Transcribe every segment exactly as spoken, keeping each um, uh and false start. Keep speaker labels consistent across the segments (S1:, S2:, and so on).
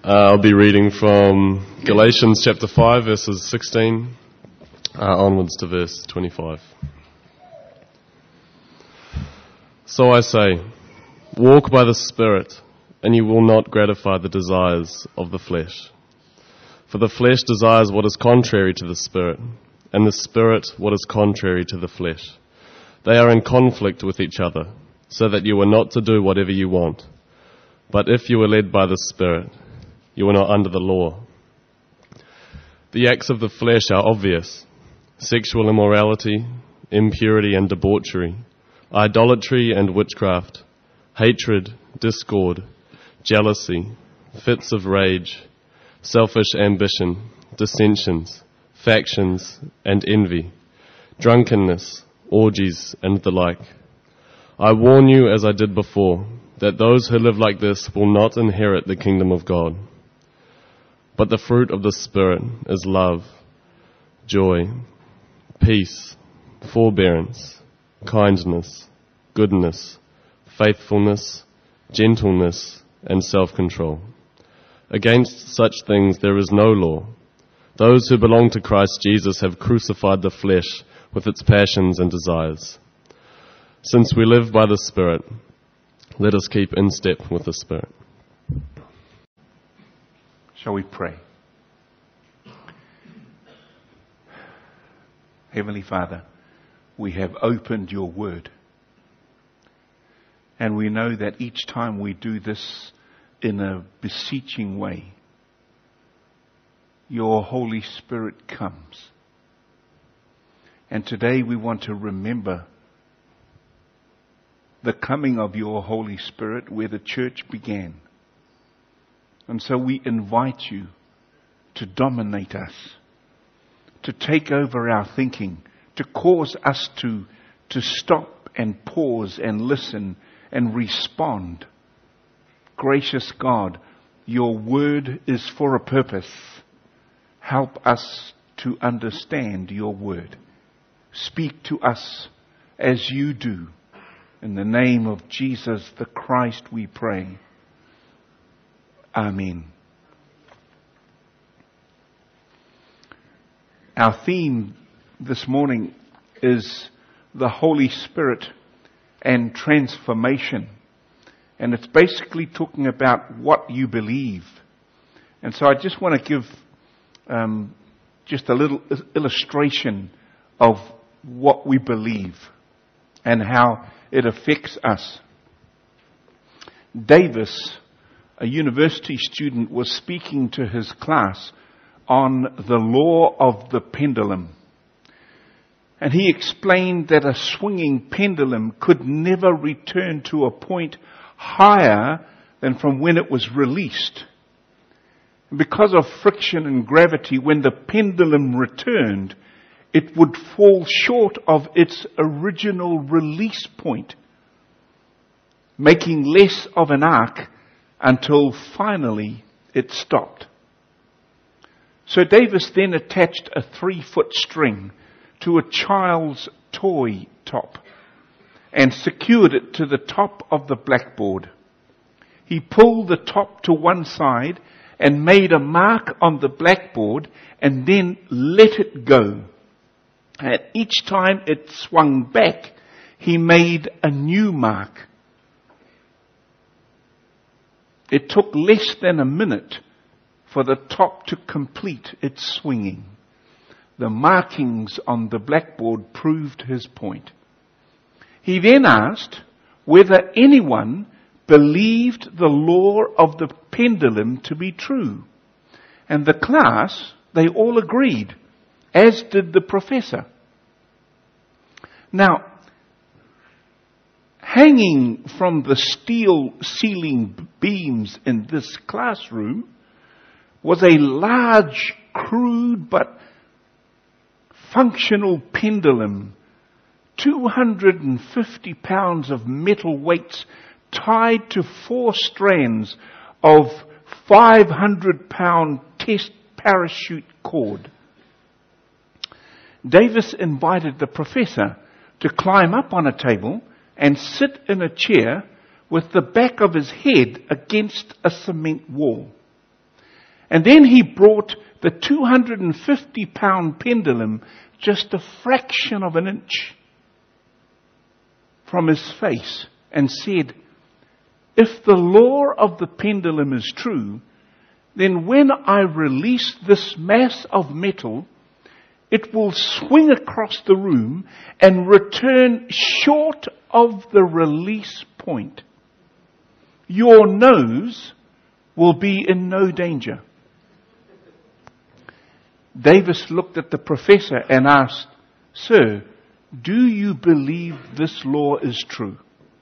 S1: Uh, I'll be reading from Galatians chapter five, verses sixteen uh, onwards to verse twenty-five. So I say, walk by the Spirit, and you will not gratify the desires of the flesh. For the flesh desires what is contrary to the Spirit, and the Spirit what is contrary to the flesh. They are in conflict with each other, so that you are not to do whatever you want. But if you are led by the Spirit, you are not under the law. The acts of the flesh are obvious: sexual immorality, impurity and debauchery, idolatry and witchcraft, hatred, discord, jealousy, fits of rage, selfish ambition, dissensions, factions and envy, drunkenness, orgies and the like. I warn you, as I did before, that those who live like this will not inherit the kingdom of God. But the fruit of the Spirit is love, joy, peace, forbearance, kindness, goodness, faithfulness, gentleness, and self-control. Against such things there is no law. Those who belong to Christ Jesus have crucified the flesh with its passions and desires. Since we live by the Spirit, let us keep in step with the Spirit.
S2: Shall we pray? Heavenly Father, we have opened your word. And we know that each time we do this in a beseeching way, your Holy Spirit comes. And today we want to remember the coming of your Holy Spirit where the church began. And so we invite you to dominate us, to take over our thinking, to cause us to, to stop and pause and listen and respond. Gracious God, your word is for a purpose. Help us to understand your word. Speak to us as you do. In the name of Jesus the Christ we pray. Amen. Our theme this morning is the Holy Spirit and transformation. And it's basically talking about what you believe. And so I just want to give um, just a little illustration of what we believe and how it affects us. Davis, a university student, was speaking to his class on the law of the pendulum. And he explained that a swinging pendulum could never return to a point higher than from when it was released. Because of friction and gravity, when the pendulum returned, it would fall short of its original release point, making less of an arc until finally it stopped. So Davis then attached a three-foot string to a child's toy top and secured it to the top of the blackboard. He pulled the top to one side and made a mark on the blackboard and then let it go. And each time it swung back, he made a new mark. It took less than a minute for the top to complete its swinging. The markings on the blackboard proved his point. He then asked whether anyone believed the law of the pendulum to be true. And the class, they all agreed, as did the professor. Now, hanging from the steel ceiling beams in this classroom was a large, crude but functional pendulum, two hundred fifty pounds of metal weights tied to four strands of five hundred pound test parachute cord. Davis invited the professor to climb up on a table and sit in a chair with the back of his head against a cement wall. And then he brought the two hundred fifty pound pendulum just a fraction of an inch from his face and said, if the law of the pendulum is true, then when I release this mass of metal, it will swing across the room and return short of the release point. Your nose will be in no danger. Davis looked at the professor and asked, Sir, do you believe this law is true?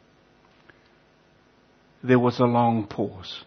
S2: There was a long pause.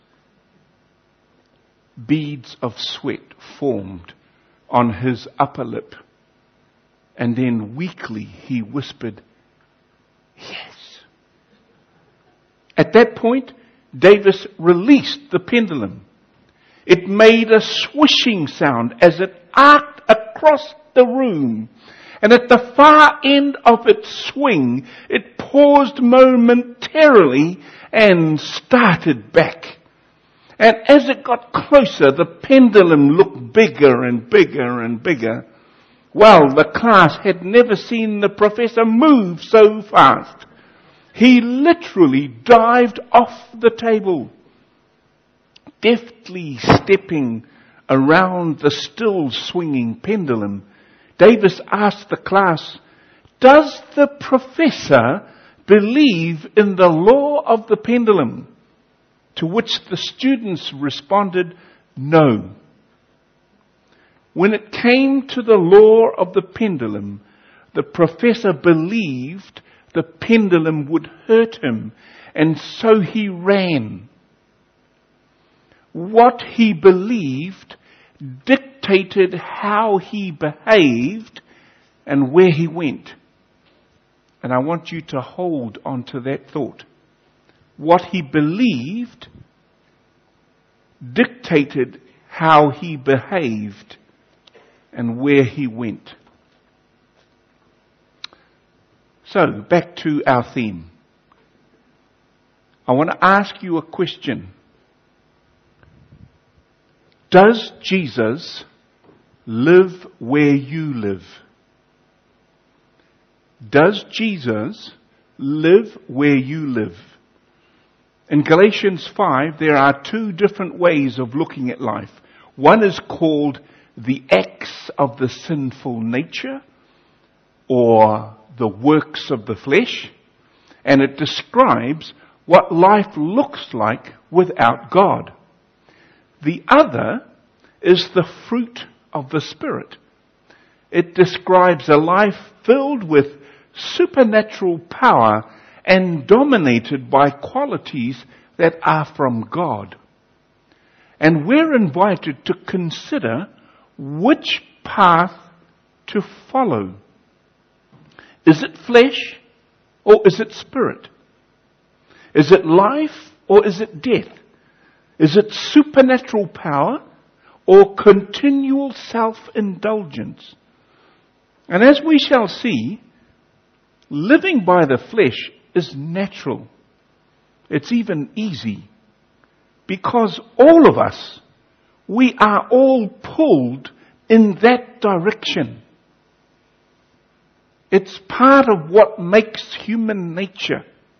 S2: Beads of sweat formed on his upper lip. And then weakly he whispered, yes. At that point, Davis released the pendulum. It made a swishing sound as it arced across the room. And at the far end of its swing, it paused momentarily and started back. And as it got closer, the pendulum looked bigger and bigger and bigger. Well, the class had never seen the professor move so fast. He literally dived off the table, deftly stepping around the still swinging pendulum. Davis asked the class, does the professor believe in the law of the pendulum? To which the students responded, no. When it came to the law of the pendulum, the professor believed the pendulum would hurt him, and so he ran. What he believed dictated how he behaved and where he went. And I want you to hold on to that thought. What he believed dictated how he behaved and where he went. So, back to our theme. I want to ask you a question. Does Jesus live where you live? Does Jesus live where you live? In Galatians five, there are two different ways of looking at life. One is called the acts of the sinful nature, or the works of the flesh, and it describes what life looks like without God. The other is the fruit of the Spirit. It describes a life filled with supernatural power and dominated by qualities that are from God. And we're invited to consider which path to follow. Is it flesh or is it spirit? Is it life or is it death? Is it supernatural power or continual self-indulgence? And as we shall see, living by the flesh is natural. It's even easy. Because all of us, we are all pulled in that direction. It's part of what makes human nature.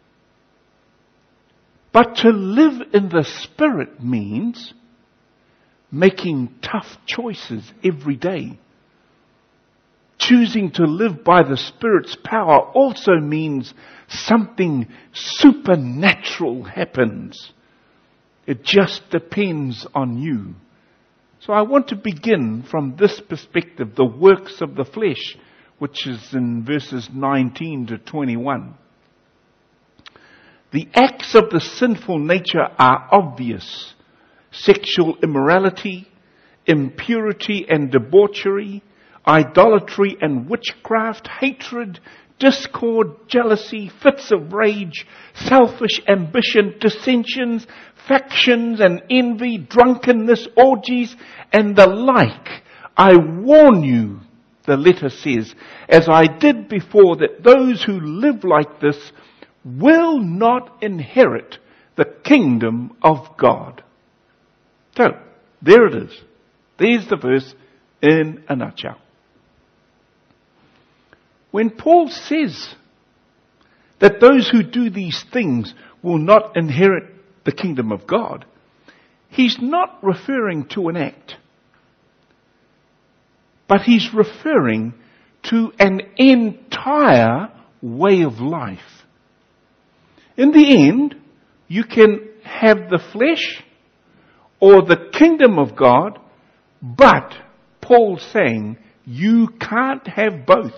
S2: But to live in the Spirit means making tough choices every day. Choosing to live by the Spirit's power also means something supernatural happens. It just depends on you. So I want to begin from this perspective, the works of the flesh, which is in verses nineteen to twenty-one. The acts of the sinful nature are obvious. Sexual immorality, impurity and debauchery, idolatry and witchcraft, hatred, discord, jealousy, fits of rage, selfish ambition, dissensions, factions and envy, drunkenness, orgies, and the like. I warn you, the letter says, as I did before, that those who live like this will not inherit the kingdom of God. So, There it is. There's the verse in a nutshell. When Paul says that those who do these things will not inherit the kingdom of God, he's not referring to an act, but he's referring to an entire way of life. In the end, you can have the flesh or the kingdom of God, but Paul's saying you can't have both.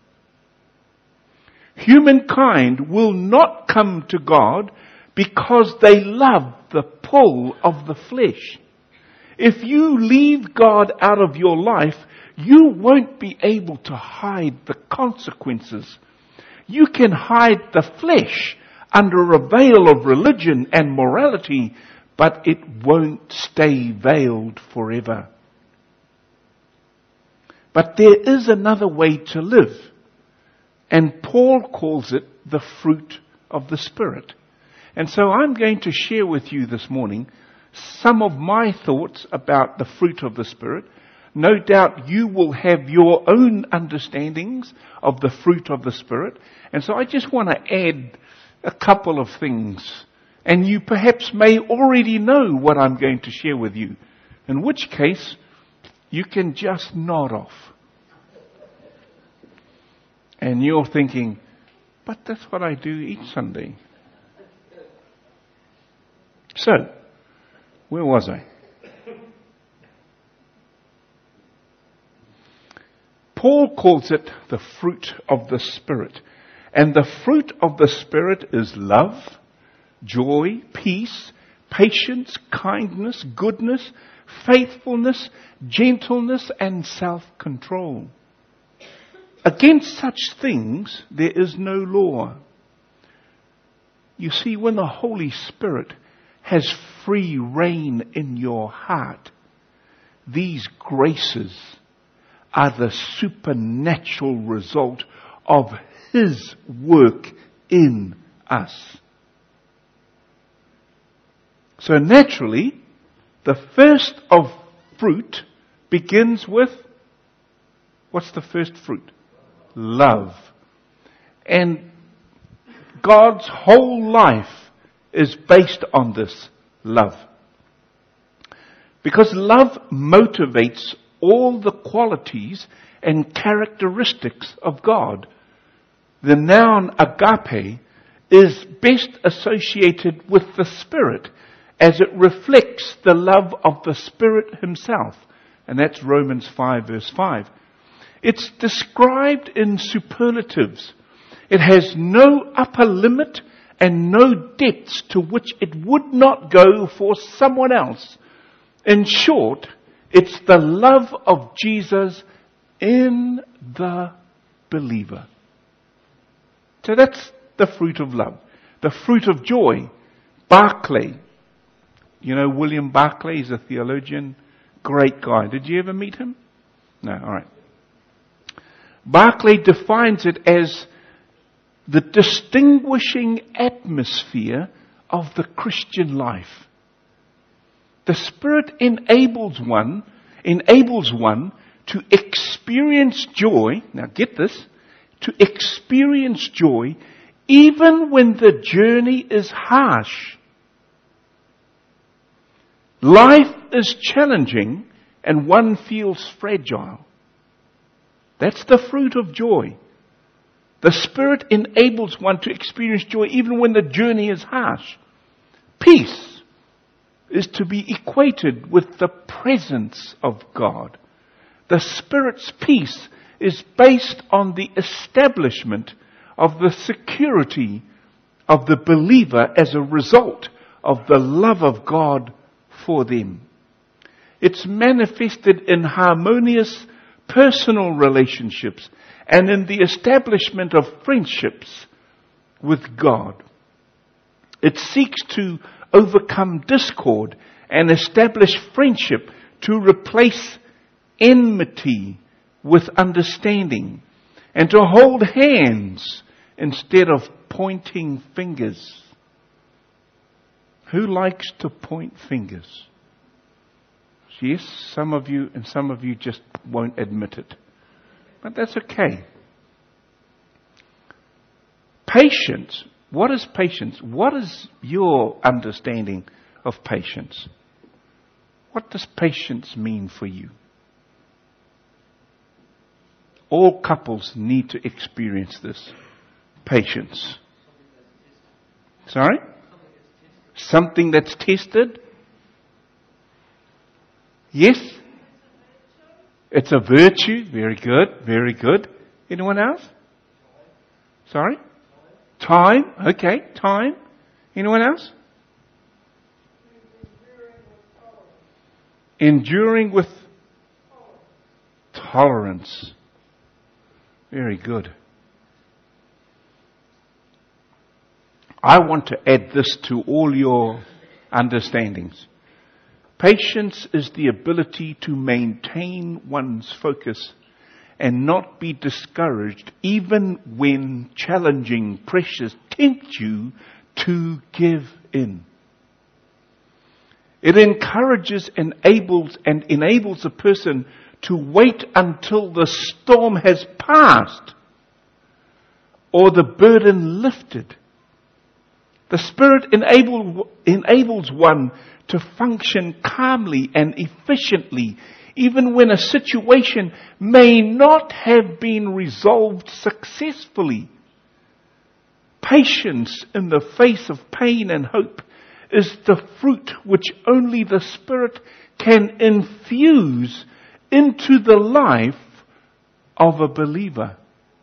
S2: Humankind will not come to God because they love the pull of the flesh. If you leave God out of your life, you won't be able to hide the consequences. You can hide the flesh under a veil of religion and morality, but it won't stay veiled forever. But there is another way to live, and Paul calls it the fruit of the Spirit. And so I'm going to share with you this morning some of my thoughts about the fruit of the Spirit. No doubt you will have your own understandings of the fruit of the Spirit. And so I just want to add a couple of things. And you perhaps may already know what I'm going to share with you. In which case, you can just nod off. And you're thinking, but that's what I do each Sunday. So, where was I? Paul calls it the fruit of the Spirit. And the fruit of the Spirit is love, joy, peace, patience, kindness, goodness, faithfulness, gentleness, and self-control. Against such things there is no law. You see, when the Holy Spirit has free reign in your heart, these graces are the supernatural result of His work in us. So naturally, the first of fruit begins with, what's the first fruit? Love. And God's whole life is based on this love. Because love motivates all the qualities and characteristics of God. The noun agape is best associated with the Spirit, as it reflects the love of the Spirit Himself. And that's Romans five verse five. It's described in superlatives. It has no upper limit and no depths to which it would not go for someone else. In short, it's the love of Jesus in the believer. So that's the fruit of love. The fruit of joy. Barclay. You know William Barclay is a theologian. Great guy. Did you ever meet him? No, alright. Barclay defines it as the distinguishing atmosphere of the Christian life. The Spirit enables one, enables one to experience joy. Now get this, to experience joy even when the journey is harsh. Life is challenging and one feels fragile. That's the fruit of joy. The Spirit enables one to experience joy even when the journey is harsh. Peace is to be equated with the presence of God. The Spirit's peace is based on the establishment of the security of the believer as a result of the love of God for them. It's manifested in harmonious personal relationships and in the establishment of friendships with God. It seeks to overcome discord and establish friendship to replace enmity with understanding, and to hold hands instead of pointing fingers. Who likes to point fingers? Yes, some of you, and some of you just won't admit it. But that's okay. Patience. What is patience? What is your understanding of patience? What does patience mean for you? All couples need to experience this. Patience. Sorry? Something that's tested? Yes? It's a virtue. Very good. Very good. Anyone else? Sorry? Time. Okay. Time. Anyone else? Enduring with tolerance. Very good. I want to add this to all your understandings. Patience is the ability to maintain one's focus and not be discouraged even when challenging pressures tempt you to give in. It encourages, enables, and enables a person to wait until the storm has passed or the burden lifted. The Spirit enable, enables one to function calmly and efficiently, even when a situation may not have been resolved successfully. Patience in the face of pain and hope is the fruit which only the Spirit can infuse into the life of a believer.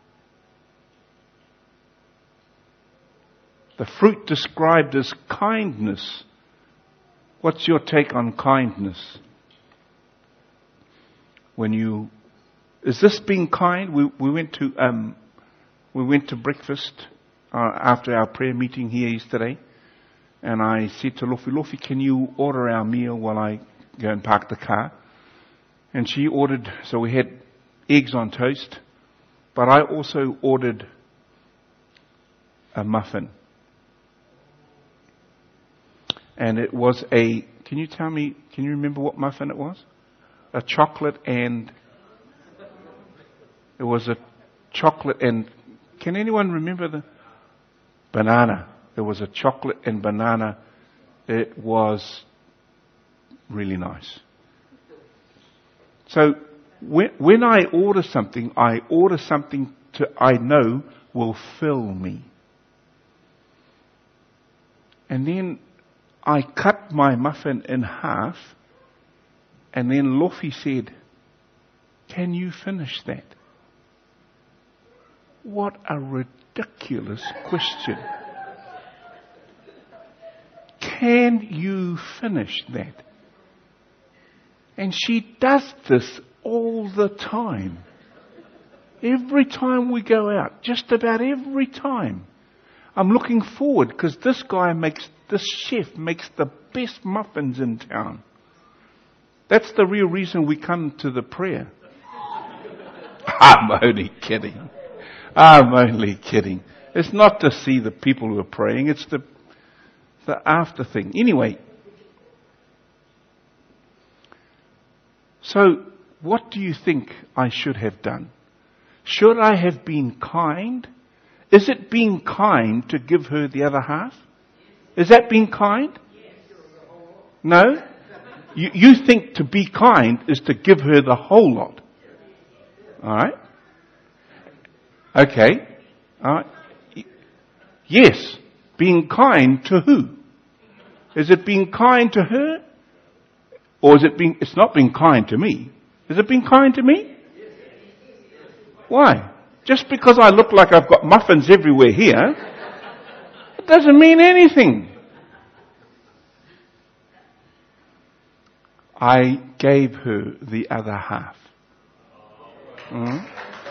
S2: The fruit described as kindness. What's your take on kindness? When you, is this being kind? We we went to um we went to breakfast uh, after our prayer meeting here yesterday, and I said to Lofi, Lofi, can you order our meal while I go and park the car? And she ordered. So we had eggs on toast, but I also ordered a muffin. And it was a, can you tell me, can you remember what muffin it was? A chocolate and, it was a chocolate and, can anyone remember the banana? There was a chocolate and banana. It was really nice. So when, when I order something, I order something to I know will fill me. And then I cut my muffin in half, and then Lofi said, can you finish that? What a ridiculous question. Can you finish that? And she does this all the time. Every time we go out, just about every time. I'm looking forward because this guy makes, this chef makes the best muffins in town. That's the real reason we come to the prayer. I'm only kidding. I'm only kidding. It's not to see the people who are praying. It's the, the after thing. Anyway. So, what do you think I should have done? Should I have been kind? Is it being kind to give her the other half? Is that being kind? No? You, you think to be kind is to give her the whole lot. Alright? Okay. Alright. Yes. Being kind to who? Is it being kind to her? Or is it being, it's not being kind to me. Is it being kind to me? Why? Just because I look like I've got muffins everywhere here, it doesn't mean anything. I gave her the other half. Mm.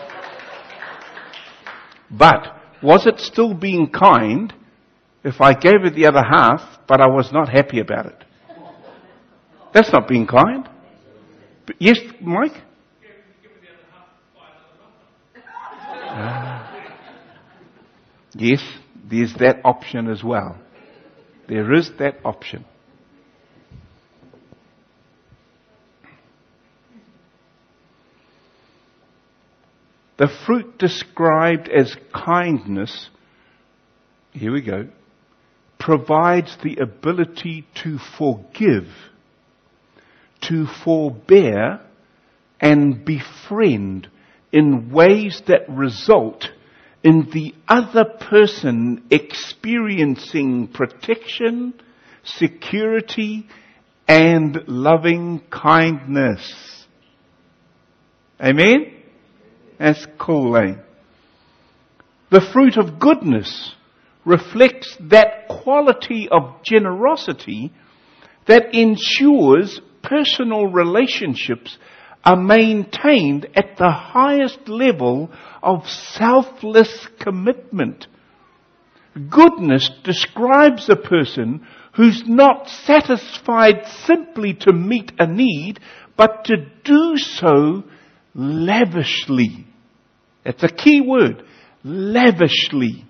S2: But was it still being kind if I gave her the other half, but I was not happy about it? That's not being kind. But yes, Mike? Ah. Yes, there's that option as well. There is that option. The fruit described as kindness, here we go, provides the ability to forgive, to forbear, and befriend in ways that result in the other person experiencing protection, security, and loving kindness. Amen? That's cool, eh? The fruit of goodness reflects that quality of generosity that ensures personal relationships are maintained at the highest level of selfless commitment. Goodness describes a person who's not satisfied simply to meet a need, but to do so lavishly. That's a key word, lavishly.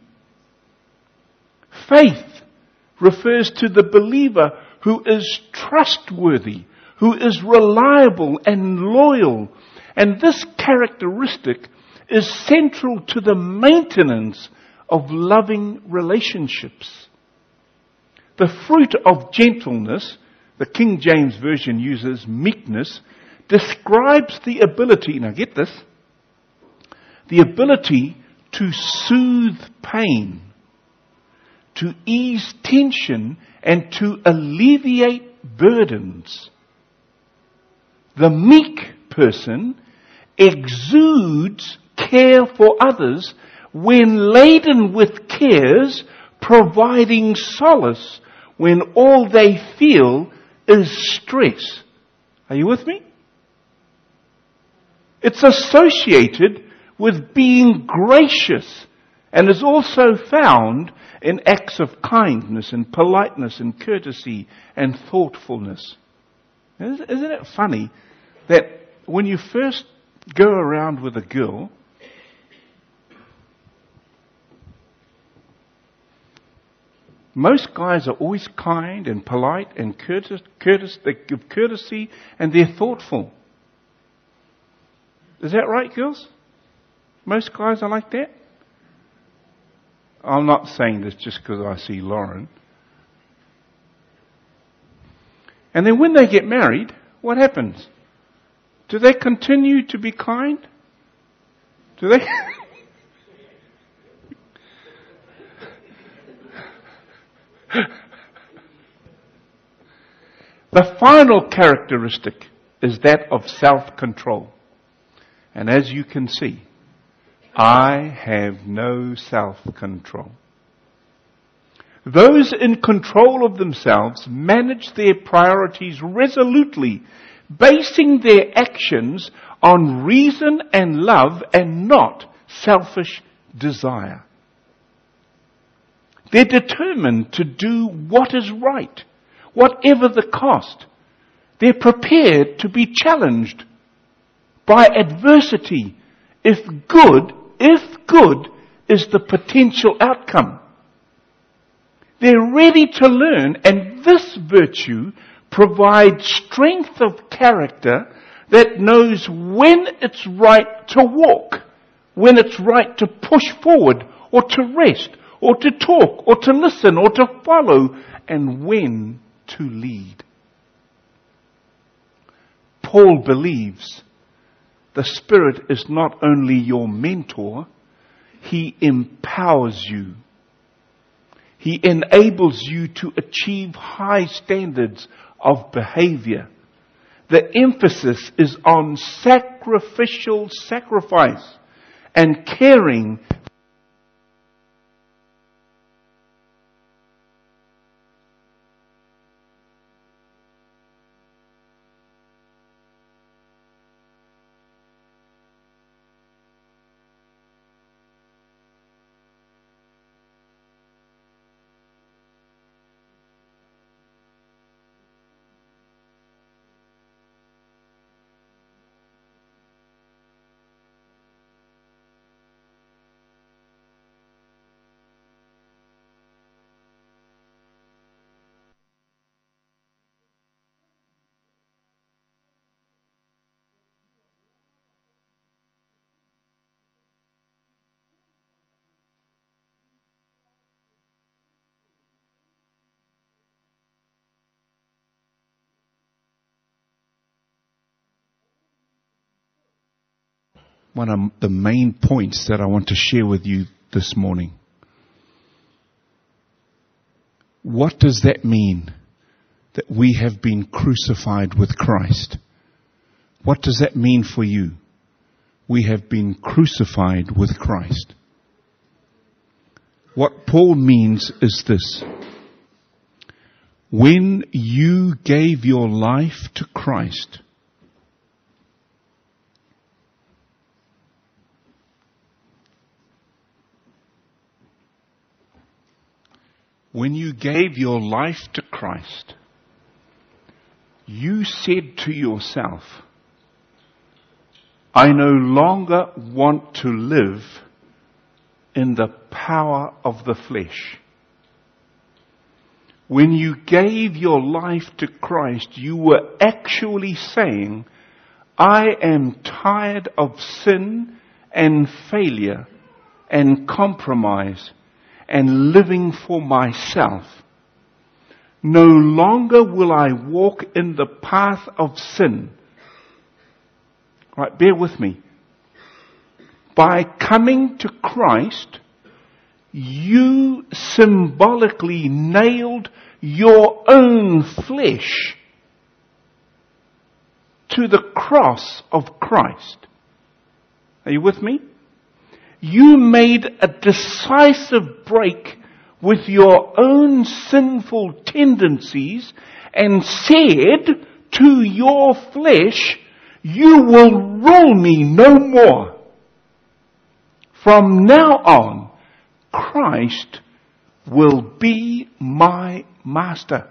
S2: Faith refers to the believer who is trustworthy, who is reliable and loyal. And this characteristic is central to the maintenance of loving relationships. The fruit of gentleness, the King James Version uses meekness, describes the ability, now get this, the ability to soothe pain, to ease tension, and to alleviate burdens. The meek person exudes care for others when laden with cares, providing solace when all they feel is stress. Are you with me? It's associated with being gracious and is also found in acts of kindness and politeness and courtesy and thoughtfulness. Isn't it funny that when you first go around with a girl, most guys are always kind and polite and courteous, courteous, they give courtesy and they're thoughtful. Is that right, girls? Most guys are like that? I'm not saying this just because I see Lauren. And then when they get married, what happens? Do they continue to be kind? Do they? The final characteristic is that of self-control. And as you can see, I have no self-control. Those in control of themselves manage their priorities resolutely, basing their actions on reason and love and not selfish desire. They're determined to do what is right, whatever the cost. They're prepared to be challenged by adversity if good, if good is the potential outcome. They're ready to learn, and this virtue provides strength of character that knows when it's right to walk, when it's right to push forward, or to rest, or to talk, or to listen, or to follow, and when to lead. Paul believes the Spirit is not only your mentor, He empowers you. He enables you to achieve high standards of behavior. The emphasis is on sacrificial sacrifice and caring one of the main points that I want to share with you this morning. What does that mean, that we have been crucified with Christ? What does that mean for you? We have been crucified with Christ. What Paul means is this: when you gave your life to Christ, when you gave your life to Christ, you said to yourself, I no longer want to live in the power of the flesh. When you gave your life to Christ, you were actually saying, I am tired of sin and failure and compromise and living for myself. No longer will I walk in the path of sin. Right, bear with me. By coming to Christ, you symbolically nailed your own flesh to the cross of Christ. Are you with me? You made a decisive break with your own sinful tendencies and said to your flesh, you will rule me no more. From now on, Christ will be my master.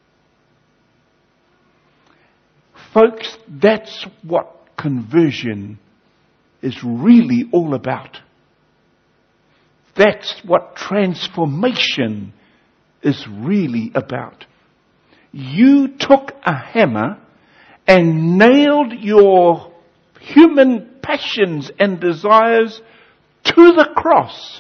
S2: Folks, that's what conversion is really all about. That's what transformation is really about. You took a hammer and nailed your human passions and desires to the cross.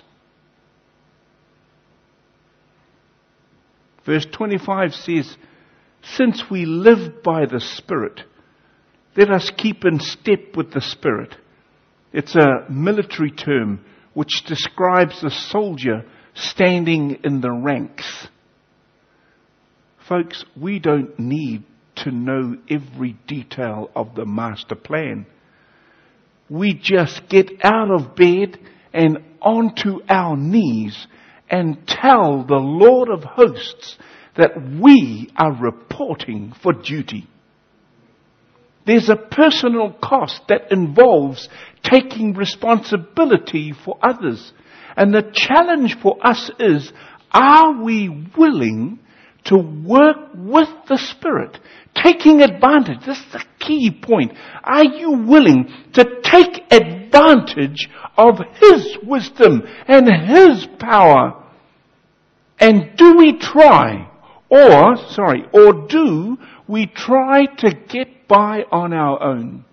S2: Verse twenty-five says, since we live by the Spirit, let us keep in step with the Spirit. It's a military term which describes a soldier standing in the ranks. Folks, we don't need to know every detail of the master plan. We just get out of bed and onto our knees and tell the Lord of hosts that we are reporting for duty. There's a personal cost that involves taking responsibility for others. And the challenge for us is, are we willing to work with the Spirit, taking advantage? This is the key point. Are you willing to take advantage of His wisdom and His power? And do we try, or, sorry, or do we try to get by on our own?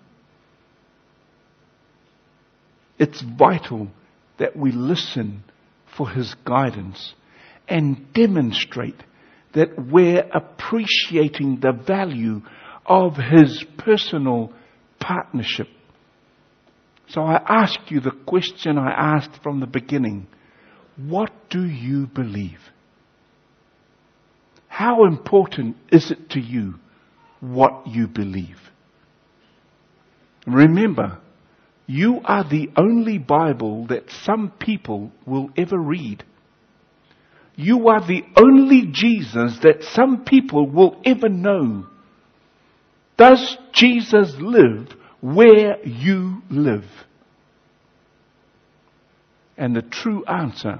S2: It's vital that we listen for His guidance and demonstrate that we're appreciating the value of His personal partnership. So I ask you the question I asked from the beginning. What do you believe? How important is it to you what you believe? Remember, you are the only Bible that some people will ever read. You are the only Jesus that some people will ever know. Does Jesus live where you live? And the true answer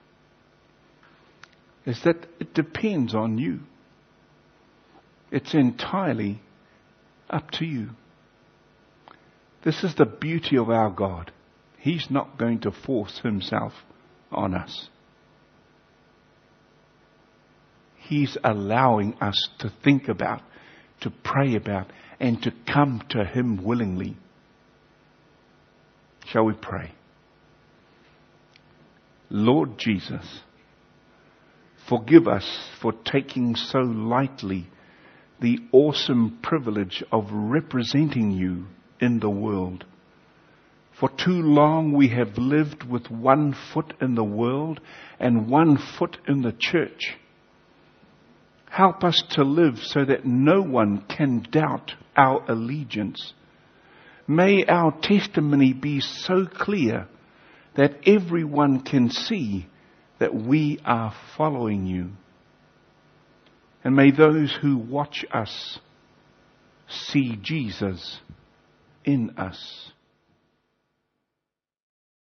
S2: is that it depends on you. It's entirely up to you. This is the beauty of our God. He's not going to force Himself on us. He's allowing us to think about, to pray about, and to come to Him willingly. Shall we pray? Lord Jesus, forgive us for taking so lightly the awesome privilege of representing You in the world. For too long we have lived with one foot in the world and one foot in the church. Help us to live so that no one can doubt our allegiance. May our testimony be so clear that everyone can see that we are following you. And may those who watch us see Jesus in us.